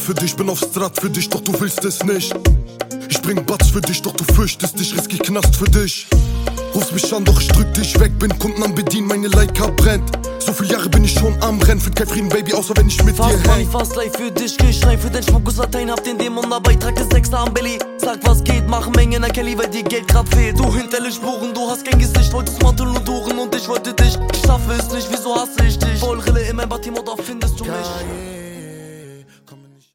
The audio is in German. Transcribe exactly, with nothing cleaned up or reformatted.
für dich, bin auf Strat für dich, doch du willst es nicht. Ich bring Batz für dich, doch du fürchtest dich, risk ich Knast für dich. Rufst mich an, doch ich drück dich weg, bin Kunden am Bedienen, meine Leica brennt. So viele Jahre bin ich schon am Rennen, find kein Frieden, Baby, außer wenn ich mit fast dir Money, häng. fast life für dich, geh schreien für dein Schmuckuslatein, hab den Dämon dabei, trage Sechser am Belly. Sag was geht, mach Mengen an Kelly, weil dir Geld grad fehlt. Du hinterlich Spuren, du hast kein Gesicht, wolltest Mantel und Uhren und ich wollte dich. Ich schaffe es nicht, wieso hasse ich dich? Voll Rille in mein Batimotor findest du mich.